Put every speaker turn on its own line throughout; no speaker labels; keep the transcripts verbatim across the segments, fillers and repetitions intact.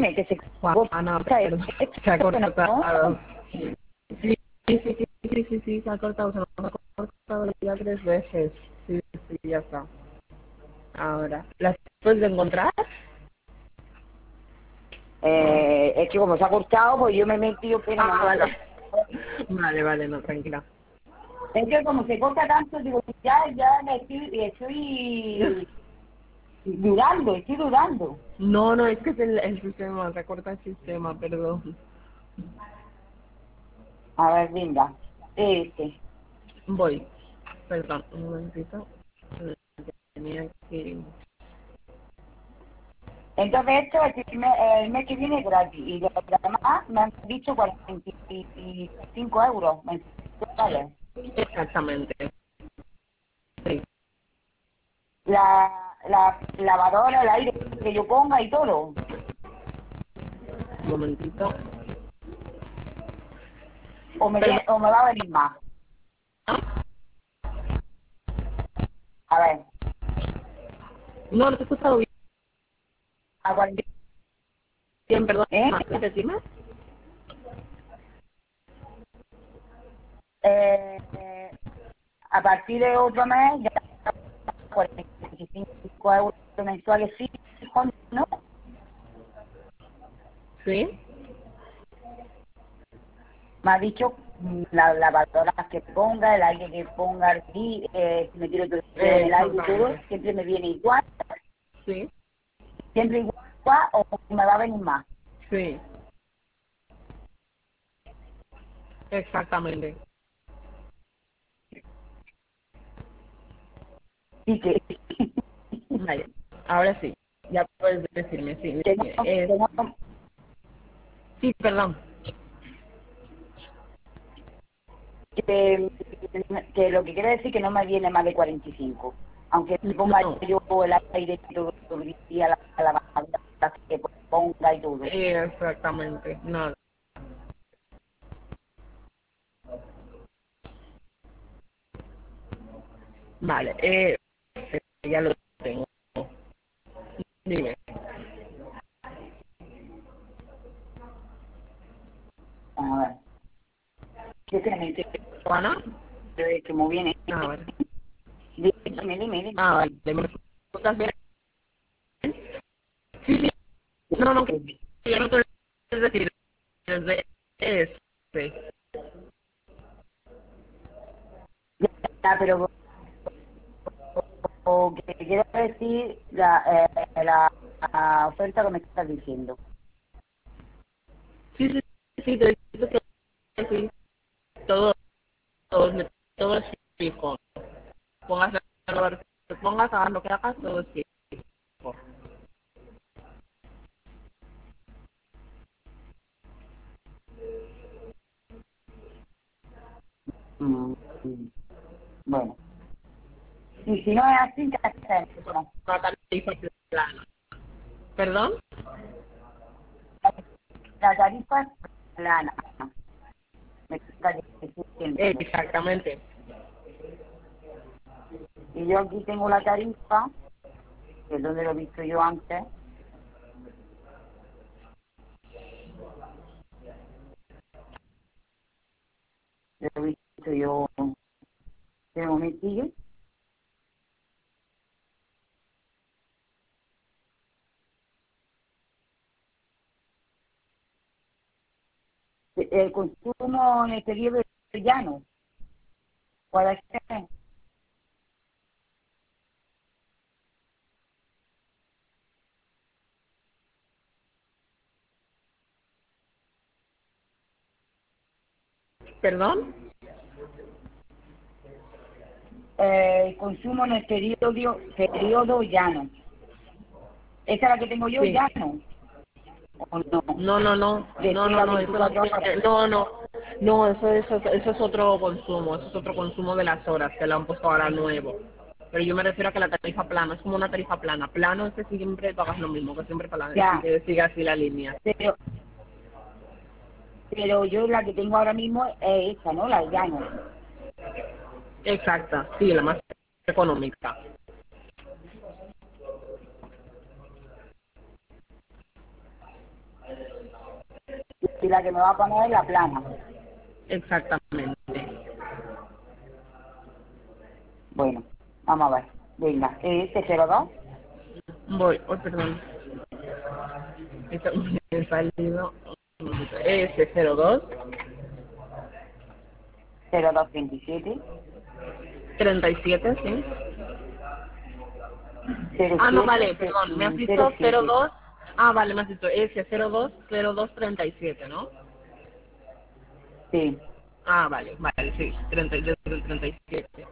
dime que se
Juana,
corta
perdón,
esto,
se ha cortado.
¿no?
Sí, sí, sí, sí, sí, sí, sí, se ha cortado, se nos ha cortado ya tres veces. Sí, sí, ya está. Ahora, ¿las puedes encontrar?
Eh, es que como se ha cortado, pues yo me he metido, pero un
Ah,
momento.
vale. Vale, vale, no, tranquila.
Es que como se corta tanto, digo, ya, ya me estoy, estoy dudando, estoy dudando.
No, no, es que es el, el sistema, se corta el sistema, perdón.
A ver, venga, este.
Voy. Perdón, un momentito. Tenía que...
Entonces esto es el mes, el mes que viene es gratis y lo demás me han dicho cuarenta y cinco euros mensuales.
Exactamente. Sí.
La, la lavadora, el aire que yo ponga y todo.
Un momentito.
O me,
Perdón.
viene- o me va a venir más. A ver,
No, no te he escuchado
a cuarenta,
bien, perdón.
¿eh?
¿Más repetirme?
Eh, eh, a partir de otro mes ya cuarenta y cinco euros mensuales fijos, ¿no?
Sí.
Me ha dicho mm, la lavadora que ponga, el aire que ponga, aquí, eh, si me quiero todo en el aire y todo,
Exactamente.
siempre me viene igual,
Sí.
siempre igual o me va a venir más.
Sí. Exactamente.
Y que,
Vale. Ahora sí. Ya puedes decirme, sí.
que no,
Es...
que no,
Sí, perdón.
que, que lo que quiere decir que no me viene más de cuarenta y cinco. Aunque ponga
No.
yo el aire y todo el día, la, la lavadora que ponga y todo.
Exactamente. Nada. Vale. Eh, ya lo tengo. Dime.
A ver, que se me
¿Juana?
que como viene.
Ah, vale.
Dime, dime, dime.
Ah, vale. ¿Me escuchas bien? Sí, sí. No, no, que yo no te es decir desde este.
Ya, pero o que quiero decir la, eh, la, la oferta que me estás diciendo.
Sí, sí, sí, te digo que sí. Todo, todo, todo es fijo. Pongas lo que pongas, hagas lo que hagas, todo es fijo.
Mm, bueno, y si no es así, ¿qué
Es
hacemos?
una tarifa plana. ¿Perdón?
La tarifa es plana, me está diciendo.
Exactamente.
Y yo aquí tengo la tarifa, que es donde lo he visto yo antes, lo he visto yo de momentillo. El consumo en el periodo es llano, puede ser.
¿Perdón?
Eh, el consumo en el periodo, periodo llano. Esa es la que tengo yo,
Sí.
llano, o no,
No, no, no,
de
no,
seis
no,
a
no, eso no
veinticuatro
tiene,
horas.
no, no, no, eso, eso, eso es otro consumo, eso es otro consumo de las horas que lo han puesto ahora nuevo. Pero yo me refiero a que la tarifa plana es como una tarifa plana. Plano es que siempre pagas lo mismo, que siempre plana,
Ya,
sigue, sigue así la línea.
pero, pero yo la que tengo ahora mismo es esta, ¿no? La llano.
Exacta, sí, la más económica.
Y la que me va a poner es la plana.
Exactamente.
Bueno, vamos a ver. Venga, este cero dos.
Voy, oh, perdón. Esto me ha salido. S cero dos
cero dos veintisiete.
treinta y siete, sí.
cero
Ah, no,
siete
vale, perdón. Me has
cero
dicho cero
siete.
dos. Ah, vale, me has dicho S cero dos cero dos treinta y siete, ¿no?
Sí.
Ah, vale, vale, sí. treinta, desde el treinta y siete.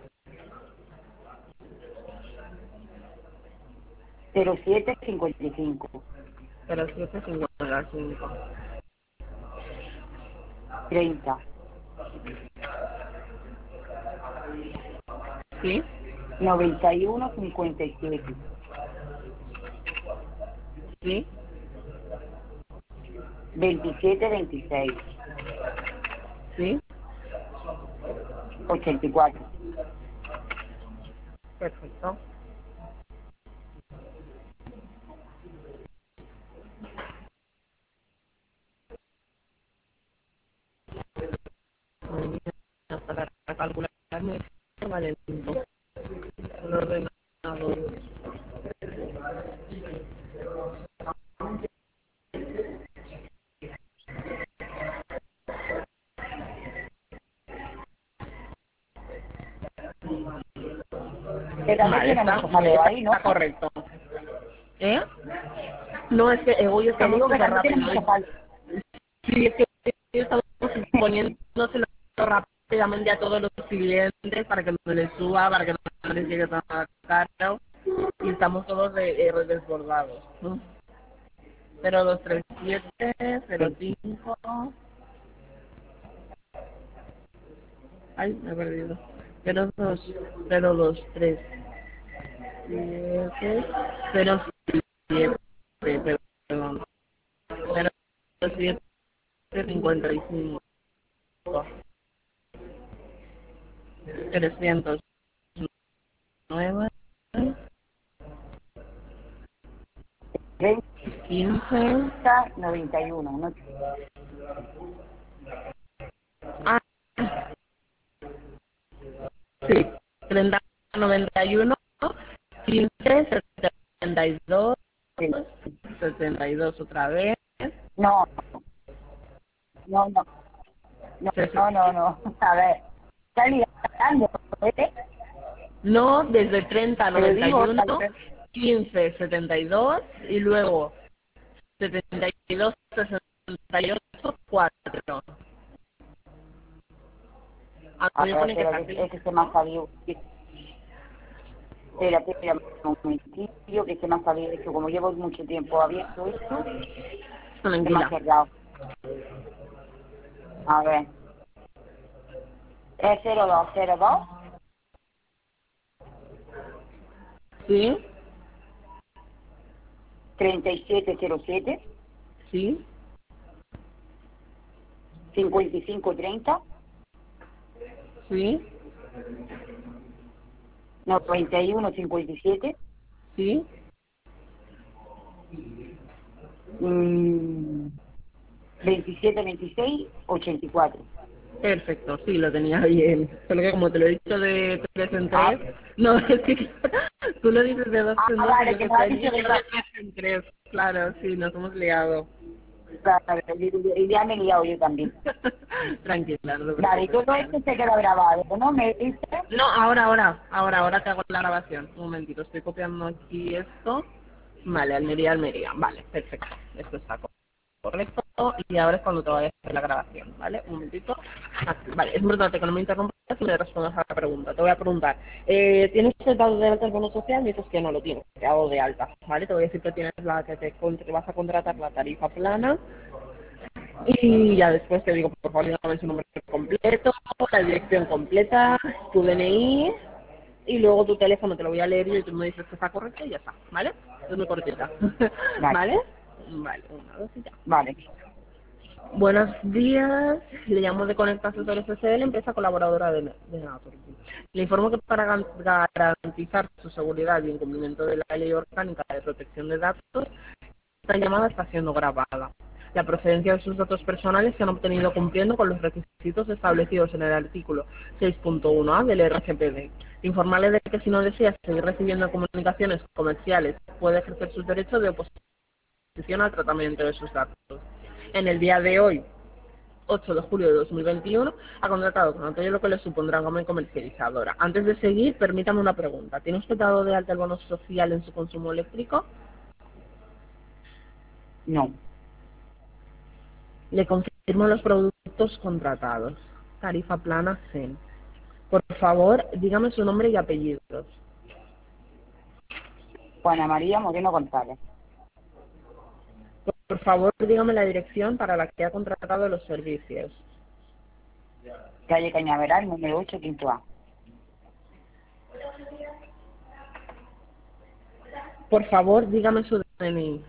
cero siete cincuenta y cinco.
cero siete cincuenta y cinco.
treinta.
¿Sí?
noventa y uno cincuenta y siete.
¿Sí?
veintisiete veintiséis.
¿Sí?
ochenta y cuatro.
Perfecto. Muy bien. Para calcularme vale lento. El ordenador.
Pero no
Vale,
tiene
está,
mucho jaleo ahí, ¿no?
está correcto. ¿Eh? No, es que eh, hoy
Te
estamos
digo que
súper
no tiene
rápido.
mucho jaleo.
Sí, es que estamos poniéndoselo rápidamente a todos los clientes para que no les suba, para que no les llegue tan caro. Y estamos todos de, de- desbordados. ¿No? cero dos tres siete, cero cinco. Ay, me he perdido. cero dos, cero dos tres siete, cero siete, perdón. cero siete cincuenta y cinco. trescientos nueve, quince.
treinta noventa y uno. ¿No?
Ah, sí. treinta noventa y uno, quince setenta y dos,
Sí.
setenta y dos otra vez.
No, no, no. No, no, no, no. A ver. Está ligando, ¿eh?
No, desde treinta
Te lo
noventa y
digo.
uno, quince setenta y dos y luego setenta y dos sesenta y ocho cuatro. A
A
mí me
ver,
pone que
espera,
está
que
aquí,
es que se me ha
¿no?
salido. Espera, espera, un momentillo, que se me ha salido. Es que como llevo mucho tiempo abierto esto, se me ha
Tranquila.
cerrado. A ver. Es cero dos cero dos,
¿Sí?
treinta y siete cero siete,
¿Sí?
cincuenta y cinco treinta,
¿Sí?
noventa y uno cincuenta y siete,
¿Sí?
mmm, veintisiete veintiséis ochenta y cuatro.
Perfecto, sí, lo tenía bien. Solo que como te lo he dicho de tres en
Ah,
tres, no, es que tú lo dices de dos
ah,
en dos y
vale,
yo
que
que
me lo has
sé,
dicho
y
de
yo de tres en tres. Claro, sí, nos hemos liado.
Vale, y ya me he liado yo también.
Tranquila, no te
Vale, y
preocupes.
todo esto se queda grabado, ¿no? Me dice.
No, ahora, ahora, ahora, ahora te hago la grabación. Un momentito, estoy copiando aquí esto. Vale, Almería, Almería. Vale, perfecto. Esto está correcto. Y ahora es cuando te voy a hacer la grabación, ¿vale? Un momentito. Aquí. Vale, es importante que no me interrumpas y me respondas a la pregunta. Te voy a preguntar, eh, ¿tienes el dado de alta el bono social? Me dices que no lo tienes, te hago de alta, ¿vale? Te voy a decir que tienes la que te contra- vas a contratar la tarifa plana. Y ya después te digo, por favor, dígame su nombre completo, la dirección completa, tu D N I y luego tu teléfono te lo voy a leer y tú me dices que está correcto y ya está, ¿vale? Es muy cortita,
Vale,
¿vale? Vale, una, dos y ya.
vale.
Buenos días, le llamo de Conecta Asesores S L, empresa colaboradora de, de Naturgy. Le informo que para gan- garantizar su seguridad y el cumplimiento de la Ley Orgánica de Protección de Datos, esta llamada está siendo grabada. La procedencia de sus datos personales se han obtenido cumpliendo con los requisitos establecidos en el artículo seis punto uno A del R G P D. Informarle de que si no desea seguir recibiendo comunicaciones comerciales, puede ejercer sus derechos de oposición al tratamiento de sus datos. En el día de hoy, ocho de julio de dos mil veintiuno, ha contratado con aquello lo que le supondrá como comercializadora. Antes de seguir, permítame una pregunta. ¿Tiene usted dado de alta el bono social en su consumo eléctrico?
No.
Le confirmo los productos contratados. Tarifa plana C E N. Por favor, dígame su nombre y apellidos.
Juana María Moreno González.
Por favor, dígame la dirección para la que ha contratado los servicios.
Calle Cañaveral, número ocho, quinto A.
Por favor, dígame su D N I.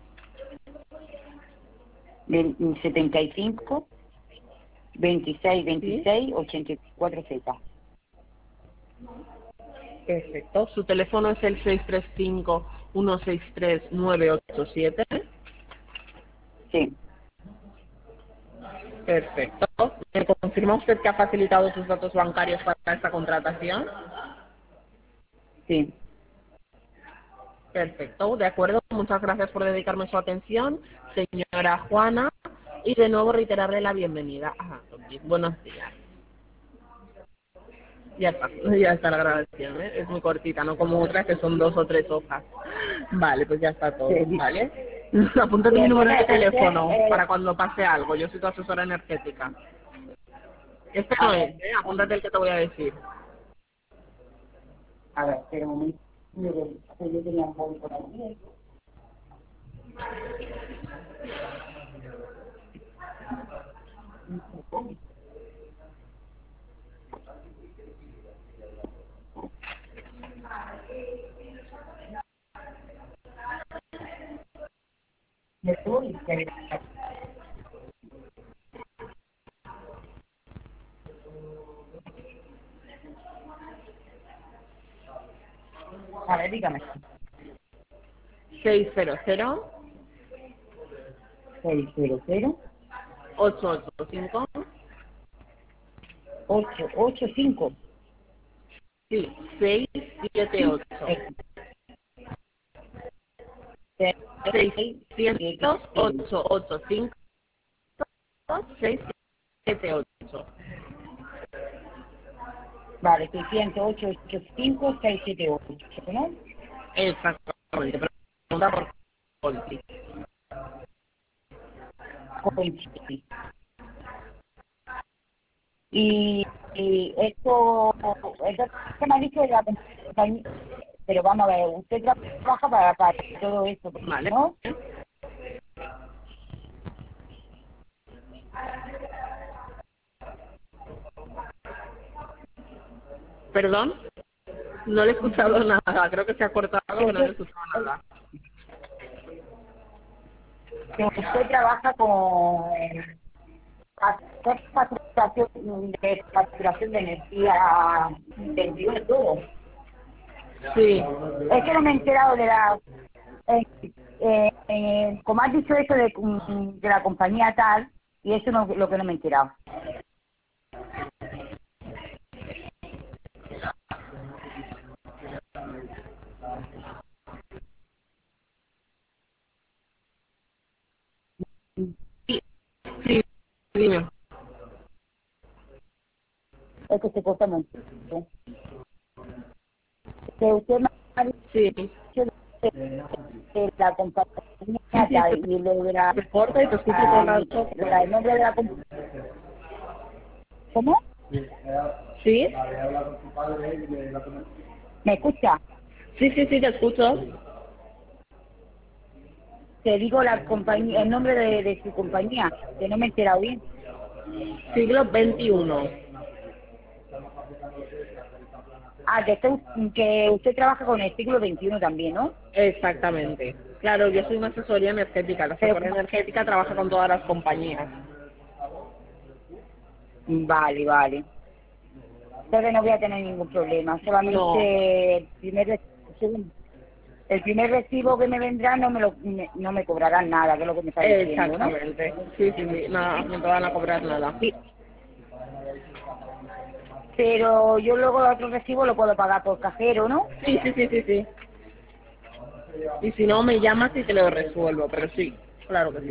Del setenta y cinco, veintiséis,
¿Sí?
veintiséis, ochenta y cuatro Z.
Perfecto. Su teléfono es el seis tres cinco, uno seis tres, nueve ocho siete.
Sí,
Perfecto. ¿Me confirma usted que ha facilitado sus datos bancarios para esta contratación?
sí.
Perfecto, de acuerdo. Muchas gracias por dedicarme su atención, señora Juana. Y de nuevo reiterarle la bienvenida. Ajá, ok. Buenos días. Ya está, ya está la grabación, ¿eh? Es muy cortita, no como otras que son dos o tres hojas. Vale, pues ya está todo,
Sí.
¿vale? Apúntate
Y
mi número
entonces
de
usted,
teléfono
eh,
para cuando pase algo. Yo soy tu asesora energética. Este
a
no es,
ver,
¿eh? Apúntate el que te voy a decir.
a ver, pero un momento, yo yo tenía un móvil por aquí. Me voy, a ver, dígame.
seis cero cero,
seis cero cero,
ocho ocho cinco,
ocho ocho cinco.
sí, seis siete ocho. seiscientos ocho ocho cinco seis siete ocho.
Vale, seiscientos ocho ocho cinco seis siete ocho, ¿no?
Exactamente. Pregunta por Conti.
Coincide. Y, y esto, esto que me ha dicho de la compañía, pero vamos a ver, usted trabaja para, para todo esto,
Vale.
¿no?
Perdón, no le he escuchado nada. Creo que se ha cortado,
Que
pero no le he
usted,
escuchado nada.
que usted trabaja con hacer facturación de facturación de energía veintiuno todo.
Sí.
Es que no me he enterado de la, eh, eh, eh, como has dicho eso de, mm, de la compañía tal, y eso no lo que no me he enterado.
Sí, sí, dime.
Es que se corta mucho. Que usted me ha
Sí.
dicho de, de la compañía
Sí, sí,
tal,
se,
y lo de la,
se corta y te escucho todo
ah,
el rato.
la- el nombre de la compañía. ¿Cómo?
¿Sí?
¿Me escucha?
Sí, sí, sí, te escucho.
Te digo la compañía, el nombre de, de su compañía, que no me he enterado bien.
Siglo veintiuno.
Ah, que usted, que usted trabaja con el siglo veintiuno también, ¿no?
Exactamente. Claro, yo soy una asesoría energética. La
Pero,
asesoría energética trabaja con todas las compañías.
vale, vale. Entonces no voy a tener ningún problema,
No.
solamente el primer y segundo. el primer recibo que me vendrá no me lo me- no me cobrarán nada, que es lo que me está diciendo, ¿no?
Exactamente. Sí, sí, sí. Nada, no te van a cobrar nada.
Sí. Pero yo luego el otro recibo lo puedo pagar por cajero, ¿no?
Sí, sí, sí, sí, sí. Y si no, me llamas y te lo resuelvo, pero sí, claro que sí.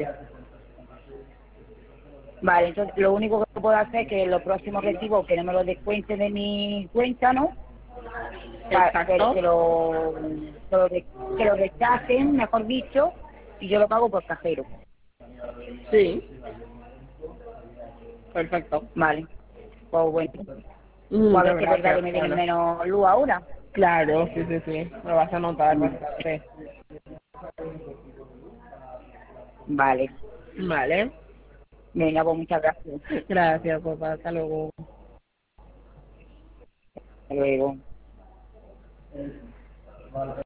Vale, entonces lo único que puedo hacer es que los próximos recibos que no me los descuenten de mi cuenta, ¿no? Pa- que,
Exacto.
que lo, que, lo, re- que lo rechacen, mejor dicho, y yo lo pago por cajero.
Sí, perfecto.
Vale, pues bueno, pues a
Muchas
ver si es verdad
gracias,
que me viene
Juana.
menos luz ahora.
Claro, sí, sí, sí. Lo vas a notar
Mm,
bastante.
Vale,
Vale.
venga, pues muchas gracias.
Gracias, papá. Hasta luego.
Hasta luego.